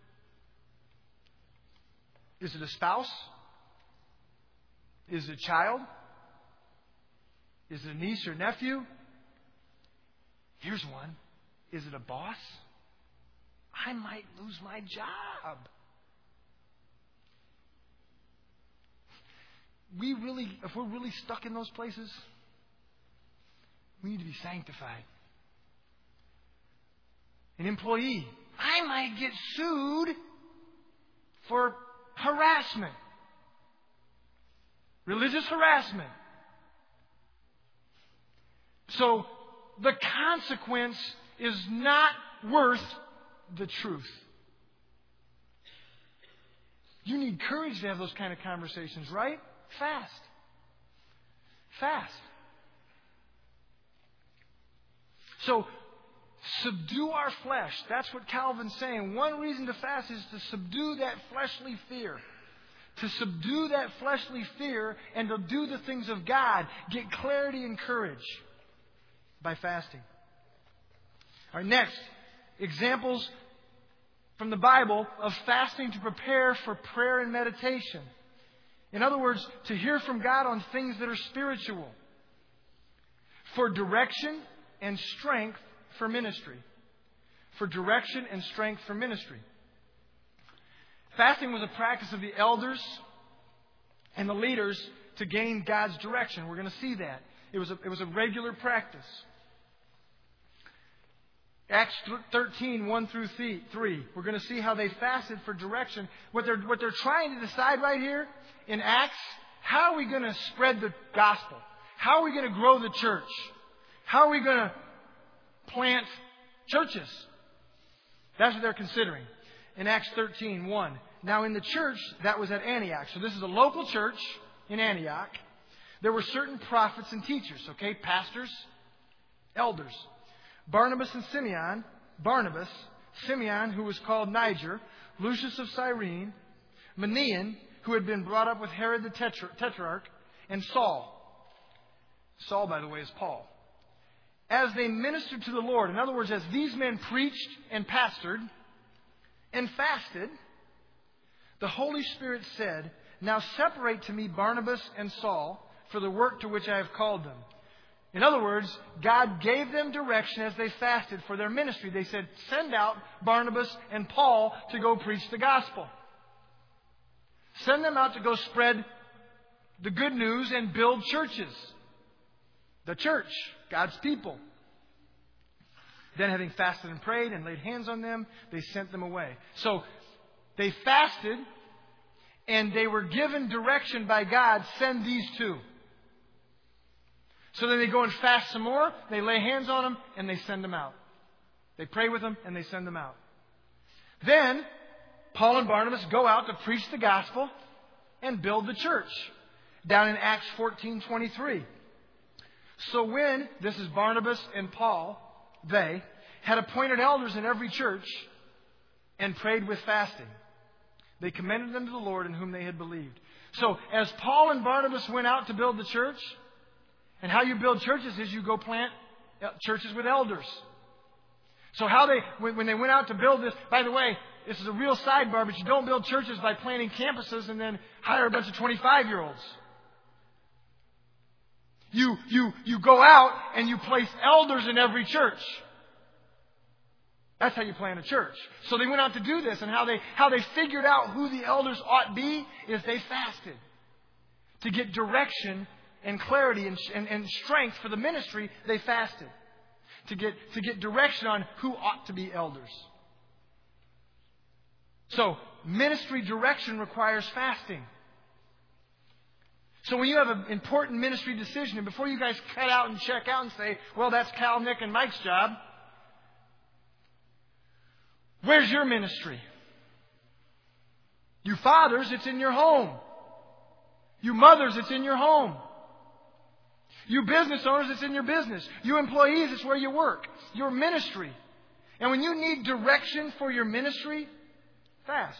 Speaker 1: Is it a spouse? Is it a child? Is it a niece or nephew? Here's one. Is it a boss? I might lose my job. If we're really stuck in those places, we need to be sanctified. An employee. I might get sued for harassment. Religious harassment. So the consequence is not worth the truth. You need courage to have those kind of conversations, right? Fast. subdue our flesh. That's what Calvin's saying. One reason to fast is to subdue that fleshly fear. To subdue that fleshly fear and to do the things of God. Get clarity and courage by fasting. All right, next, examples from the Bible of fasting to prepare for prayer and meditation. In other words, to hear from God on things that are spiritual. For direction and strength for ministry. For direction and strength for ministry. Fasting was a practice of the elders and the leaders to gain God's direction. We're going to see that. It was a regular practice. Acts 13, 1 through 3. We're going to see how they fasted for direction. What they're trying to decide right here in Acts, how are we going to spread the gospel? How are we going to grow the church? How are we going to plant churches? That's what they're considering. In Acts 13, 1. Now in the church that was at Antioch. So this is a local church in Antioch. There were certain prophets and teachers. Okay, pastors, elders. Barnabas and Simeon. Barnabas, Simeon, who was called Niger. Lucius of Cyrene. Manaen, who had been brought up with Herod the Tetrarch. And Saul. Saul, by the way, is Paul. As they ministered to the Lord. In other words, as these men preached and pastored and fasted, the Holy Spirit said, "Now separate to me Barnabas and Saul for the work to which I have called them." In other words, God gave them direction as they fasted for their ministry. They said, send out Barnabas and Paul to go preach the gospel. Send them out to go spread the good news and build churches. The church, God's people. Then having fasted and prayed and laid hands on them, they sent them away. So they fasted and they were given direction by God, send these two. So then they go and fast some more, they lay hands on them, and they send them out. They pray with them, and they send them out. Then, Paul and Barnabas go out to preach the gospel and build the church. Down in Acts 14:23. So when, this is Barnabas and Paul, they had appointed elders in every church and prayed with fasting. They commended them to the Lord in whom they had believed. So, as Paul and Barnabas went out to build the church, and how you build churches is you go plant churches with elders. So how when they went out to build this, by the way, this is a real sidebar, but you don't build churches by planting campuses and then hire a bunch of 25-year-olds. You go out and you place elders in every church. That's how you plant a church. So they went out to do this, and how they figured out who the elders ought to be is they fasted to get direction and clarity and strength for the ministry. They fasted to get direction on who ought to be elders. So ministry direction requires fasting. So when you have an important ministry decision, and before you guys cut out and check out and say, well, that's Cal, Nick, and Mike's job, where's your ministry? You fathers, it's in your home. You mothers, it's in your home. You business owners, it's in your business. You employees, it's where you work. Your ministry. And when you need direction for your ministry, fast.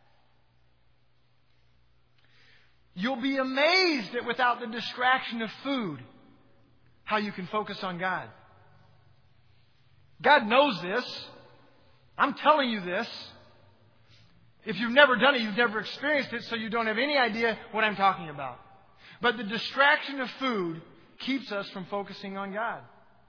Speaker 1: You'll be amazed at, without the distraction of food, how you can focus on God. God knows this. I'm telling you this. If you've never done it, you've never experienced it, so you don't have any idea what I'm talking about. But the distraction of food keeps us from focusing on God.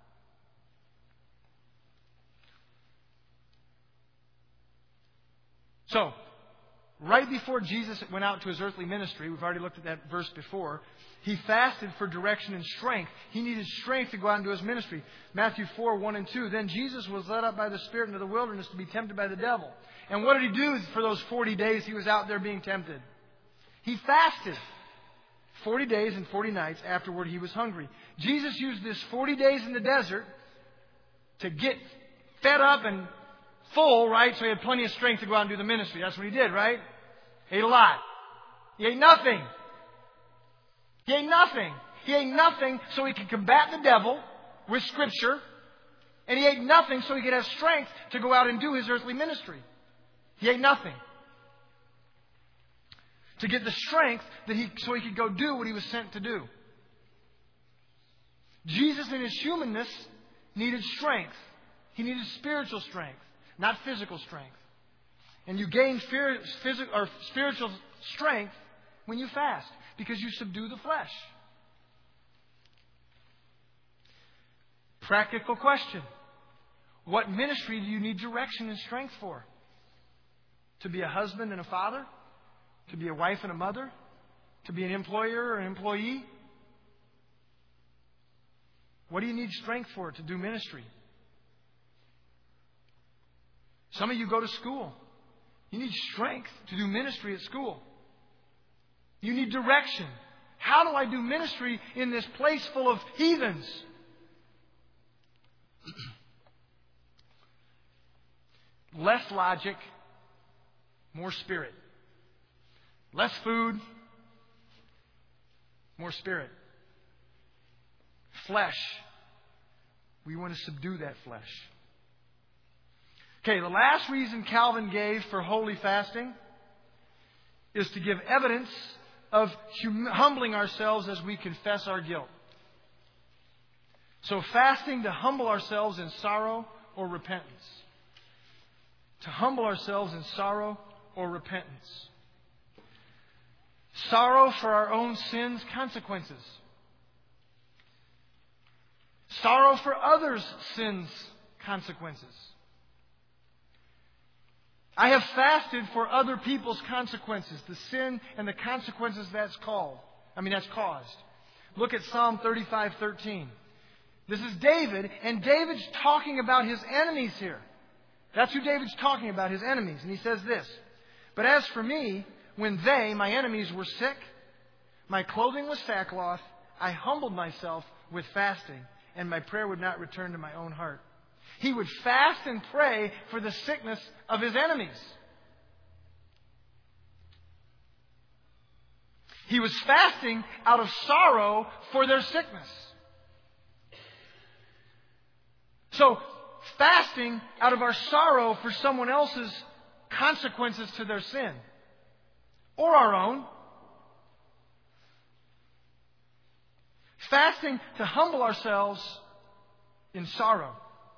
Speaker 1: So, right before Jesus went out to His earthly ministry, we've already looked at that verse before, He fasted for direction and strength. He needed strength to go out and do His ministry. Matthew 4, 1 and 2. Then Jesus was led up by the Spirit into the wilderness to be tempted by the devil. And what did He do for those 40 days He was out there being tempted? He fasted. 40 days and 40 nights. Afterward, He was hungry. Jesus used this 40 days in the desert to get fed up and full, right? So He had plenty of strength to go out and do the ministry. That's what He did, right? He ate a lot. He ate nothing. He ate nothing. He ate nothing so He could combat the devil with Scripture And he ate nothing so he could have strength to go out and do his earthly ministry. He ate nothing. To get the strength so he could go do what he was sent to do. Jesus in his humanness needed strength. He needed spiritual strength, not physical strength. And you gain spiritual strength when you fast, because you subdue the flesh. Practical question. What ministry do you need direction and strength for? To be a husband and a father? To be a wife and a mother? To be an employer or an employee? What do you need strength for to do ministry? Some of you go to school. You need strength to do ministry at school. You need direction. How do I do ministry in this place full of heathens? Less logic, more spirit. Less food, more spirit. Flesh. We want to subdue that flesh. Okay, the last reason Calvin gave for holy fasting is to give evidence of humbling ourselves as we confess our guilt. So fasting to humble ourselves in sorrow or repentance. To humble ourselves in sorrow or repentance. Sorrow for our own sins' consequences. Sorrow for others' sins' consequences. I have fasted for other people's consequences, the sin and the consequences that's caused. Look at Psalm 35:13. This is David, and David's talking about his enemies here. That's who David's talking about, his enemies. And he says this, "But as for me, when they, my enemies, were sick, my clothing was sackcloth, I humbled myself with fasting, and my prayer would not return to my own heart." He would fast and pray for the sickness of his enemies. He was fasting out of sorrow for their sickness. So, fasting out of our sorrow for someone else's consequences to their sin, or our own. Fasting to humble ourselves in sorrow.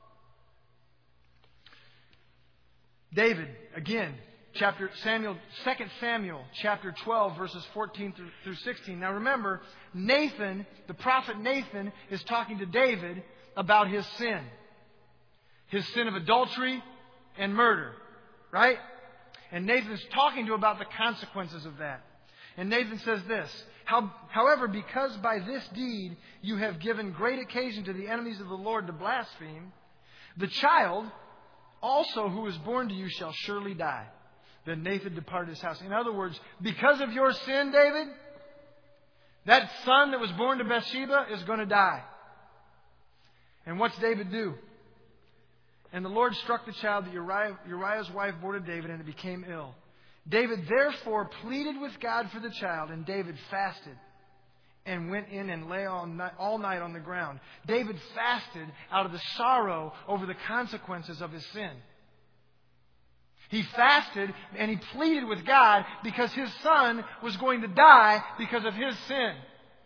Speaker 1: David, again, 2 Samuel chapter 12, verses 14 through 16. Now remember, Nathan, the prophet Nathan, is talking to David about his sin. His sin of adultery and murder. Right? And Nathan's talking to about the consequences of that. And Nathan says this, "However, because by this deed you have given great occasion to the enemies of the Lord to blaspheme, the child also who is born to you shall surely die." Then Nathan departed his house. In other words, because of your sin, David, that son that was born to Bathsheba is going to die. And what's David do? "And the Lord struck the child that Uriah's wife bore to David, and it became ill. David therefore pleaded with God for the child, and David fasted and went in and lay all night on the ground." David fasted out of the sorrow over the consequences of his sin. He fasted and he pleaded with God because his son was going to die because of his sin.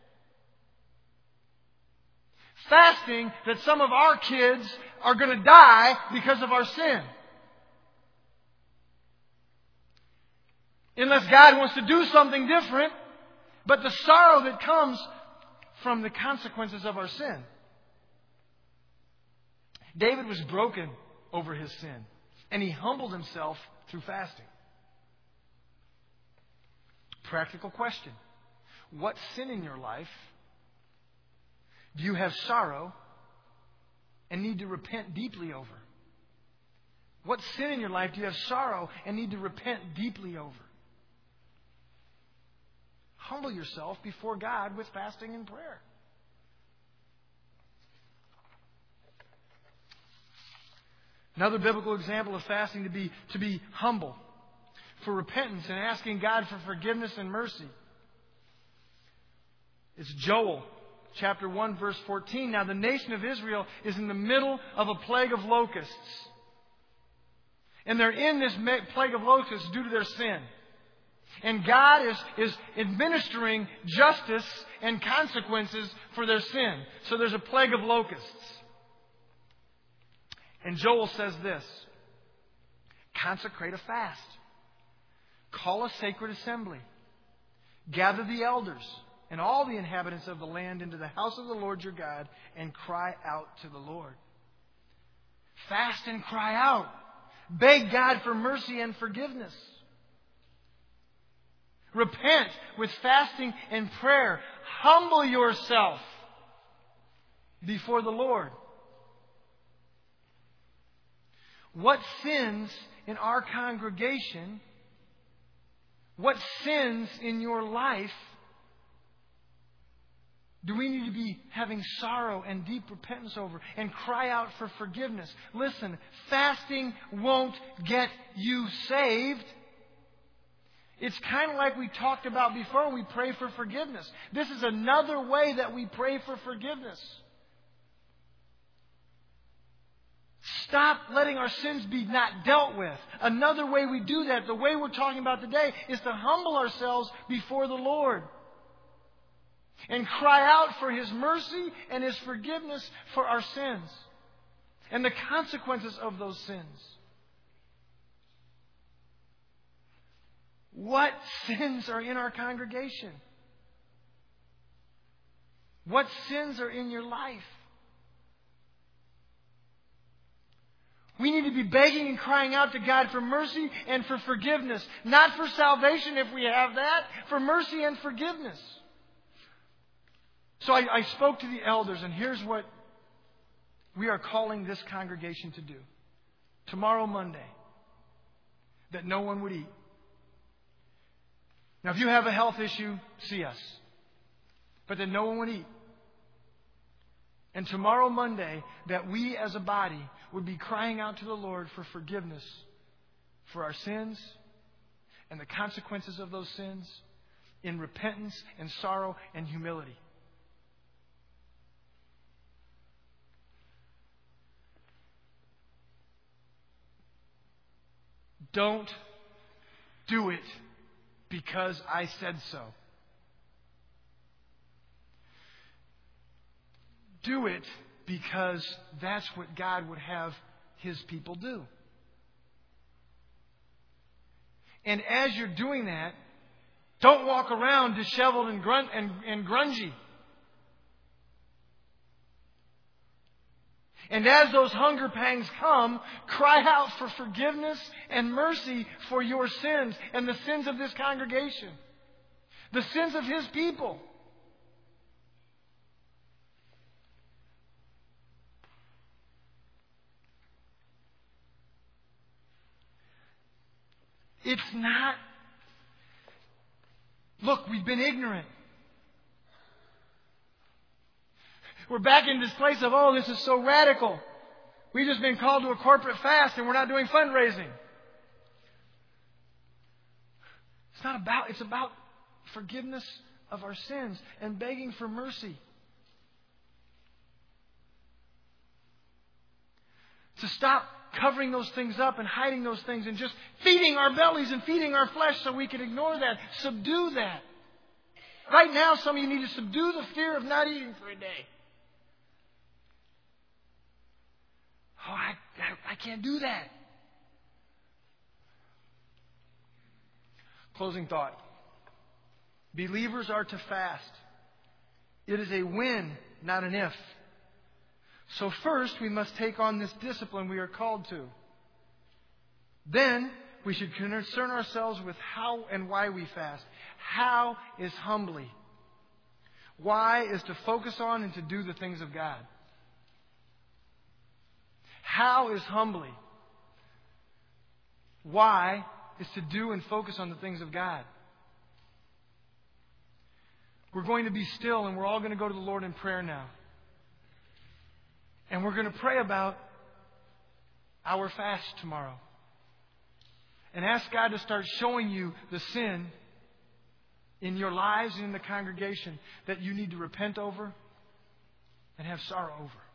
Speaker 1: Fasting that some of our kids are going to die because of our sin. Unless God wants to do something different, but the sorrow that comes from the consequences of our sin. David was broken over his sin, and he humbled himself through fasting. Practical question. What sin in your life do you have sorrow and need to repent deeply over? What sin in your life do you have sorrow and need to repent deeply over? Humble yourself before God with fasting and prayer. Another biblical example of fasting to be humble for repentance and asking God for forgiveness and mercy. It's Joel chapter 1, verse 14. Now the nation of Israel is in the middle of a plague of locusts. And they're in this plague of locusts due to their sin. And God is administering justice and consequences for their sin. So there's a plague of locusts. And Joel says this: consecrate a fast. Call a sacred assembly. Gather the elders and all the inhabitants of the land into the house of the Lord your God and cry out to the Lord. Fast and cry out. Beg God for mercy and forgiveness. Repent with fasting and prayer. Humble yourself before the Lord. What sins in our congregation, what sins in your life do we need to be having sorrow and deep repentance over and cry out for forgiveness? Listen, fasting won't get you saved. It's kind of like we talked about before, we pray for forgiveness. This is another way that we pray for forgiveness. Stop letting our sins be not dealt with. Another way we do that, the way we're talking about today, is to humble ourselves before the Lord and cry out for His mercy and His forgiveness for our sins and the consequences of those sins. What sins are in our congregation? What sins are in your life? We need to be begging and crying out to God for mercy and for forgiveness. Not for salvation if we have that, for mercy and forgiveness. So I spoke to the elders, and here's what we are calling this congregation to do. Tomorrow, Monday, that no one would eat. Now, if you have a health issue, see us. But that no one would eat. And tomorrow, Monday, that we as a body would be crying out to the Lord for forgiveness for our sins and the consequences of those sins in repentance and sorrow and humility. Don't do it because I said so. Do it because that's what God would have His people do. And as you're doing that, don't walk around disheveled and grungy. And as those hunger pangs come, cry out for forgiveness and mercy for your sins and the sins of this congregation, the sins of His people. It's not, look, we've been ignorant. We're back in this place of, oh, this is so radical. We've just been called to a corporate fast and we're not doing fundraising. It's about forgiveness of our sins and begging for mercy. To stop covering those things up and hiding those things and just feeding our bellies and feeding our flesh so we can ignore that. Subdue that. Right now, some of you need to subdue the fear of not eating for a day. Oh, I can't do that. Closing thought. Believers are to fast. It is a when, not an if. So first, we must take on this discipline we are called to. Then, we should concern ourselves with how and why we fast. How is humbly. Why is to focus on and to do the things of God. How is humbly. Why is to do and focus on the things of God. We're going to be still and we're all going to go to the Lord in prayer now. And we're going to pray about our fast tomorrow. And ask God to start showing you the sin in your lives and in the congregation that you need to repent over and have sorrow over.